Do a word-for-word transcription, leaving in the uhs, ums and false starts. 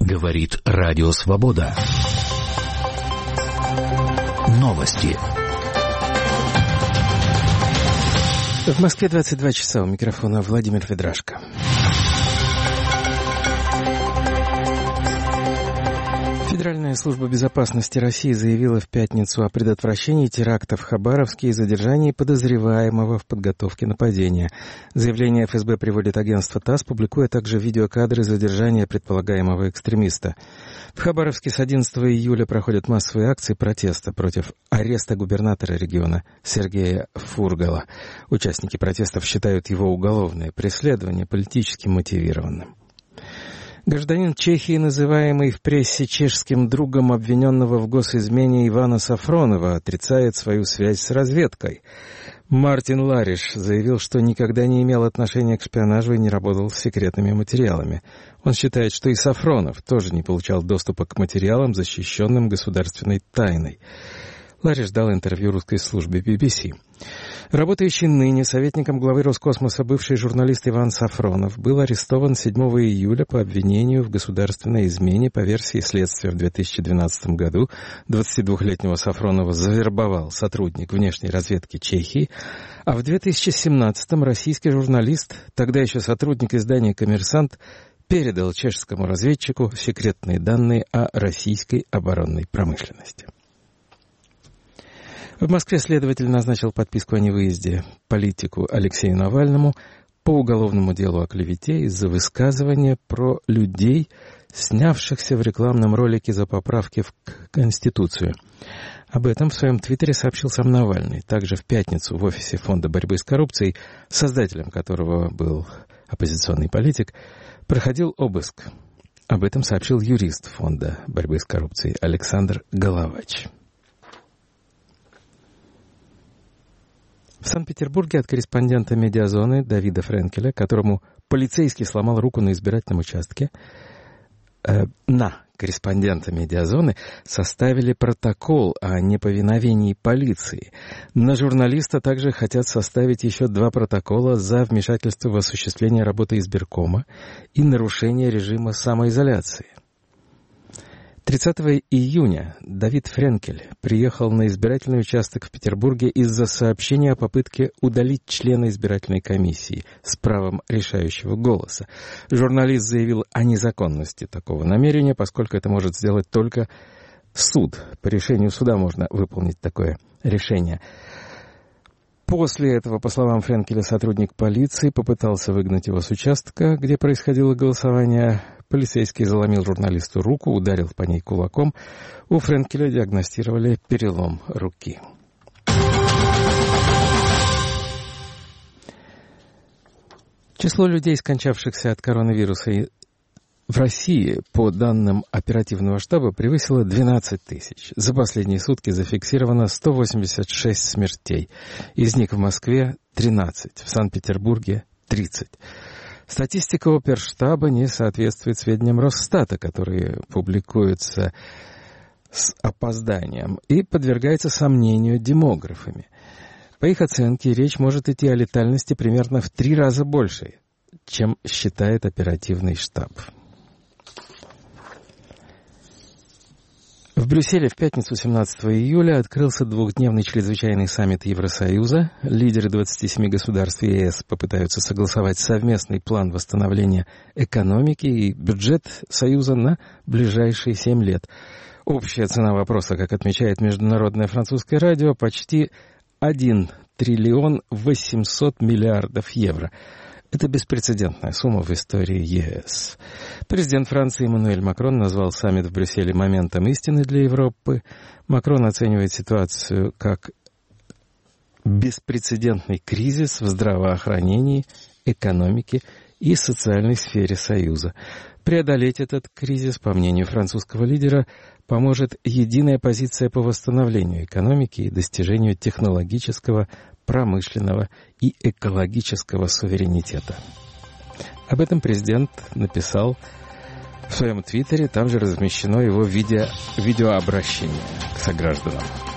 Говорит Радио Свобода. Новости. В Москве двадцать два часа. У микрофона Владимир Федрашко. Федеральная служба безопасности России заявила в пятницу о предотвращении терактов в Хабаровске и задержании подозреваемого в подготовке нападения. Заявление эф эс бэ приводит агентство ТАСС, публикуя также видеокадры задержания предполагаемого экстремиста. В Хабаровске с одиннадцатого июля проходят массовые акции протеста против ареста губернатора региона Сергея Фургала. Участники протестов считают его уголовное преследование политически мотивированным. Гражданин Чехии, называемый в прессе чешским другом обвиненного в госизмене Ивана Сафронова, отрицает свою связь с разведкой. Мартин Лариш заявил, что никогда не имел отношения к шпионажу и не работал с секретными материалами. Он считает, что и Сафронов тоже не получал доступа к материалам, защищенным государственной тайной. Лариш дал интервью русской службе би би си. Работающий ныне советником главы Роскосмоса бывший журналист Иван Сафронов был арестован седьмого июля по обвинению в государственной измене. По версии следствия, в две тысячи двенадцатом году двадцатидвухлетнего Сафронова завербовал сотрудник внешней разведки Чехии, а в две тысячи семнадцатом российский журналист, тогда еще сотрудник издания «Коммерсант», передал чешскому разведчику секретные данные о российской оборонной промышленности. В Москве следователь назначил подписку о невыезде политику Алексею Навальному по уголовному делу о клевете из-за высказывания про людей, снявшихся в рекламном ролике за поправки в Конституцию. Об этом в своем твиттере сообщил сам Навальный. Также в пятницу в офисе Фонда борьбы с коррупцией, создателем которого был оппозиционный политик, проходил обыск. Об этом сообщил юрист Фонда борьбы с коррупцией Александр Головач. В Санкт-Петербурге от корреспондента «Медиазоны» Давида Френкеля, которому полицейский сломал руку на избирательном участке, э, на корреспондента «Медиазоны» составили протокол о неповиновении полиции. На журналиста также хотят составить еще два протокола за вмешательство в осуществление работы избиркома и нарушение режима самоизоляции. тридцатого июня Давид Френкель приехал на избирательный участок в Петербурге из-за сообщения о попытке удалить члена избирательной комиссии с правом решающего голоса. Журналист заявил о незаконности такого намерения, поскольку это может сделать только суд. По решению суда можно выполнить такое решение. После этого, по словам Френкеля, сотрудник полиции попытался выгнать его с участка, где происходило голосование. Полицейский заломил журналисту руку, ударил по ней кулаком. У Френкеля диагностировали перелом руки. Число людей, скончавшихся от коронавируса в России, по данным оперативного штаба, превысило двенадцать тысяч. За последние сутки зафиксировано сто восемьдесят шесть смертей. Из них в Москве тринадцать, в Санкт-Петербурге тридцать. Статистика оперштаба не соответствует сведениям Росстата, которые публикуются с опозданием и подвергается сомнению демографами. По их оценке, речь может идти о летальности примерно в три раза больше, чем считает оперативный штаб. В Брюсселе в пятницу семнадцатого июля открылся двухдневный чрезвычайный саммит Евросоюза. Лидеры двадцати семи государств е эс попытаются согласовать совместный план восстановления экономики и бюджет Союза на ближайшие семь лет. Общая цена вопроса, как отмечает Международное французское радио, почти один триллион восемьсот миллиардов евро. Это беспрецедентная сумма в истории е эс. Президент Франции Эммануэль Макрон назвал саммит в Брюсселе моментом истины для Европы. Макрон оценивает ситуацию как беспрецедентный кризис в здравоохранении, экономике и социальной сфере Союза. Преодолеть этот кризис, по мнению французского лидера, поможет единая позиция по восстановлению экономики и достижению технологического, промышленного и экологического суверенитета. Об этом президент написал в своем твиттере, там же размещено его видео, видеообращение к согражданам.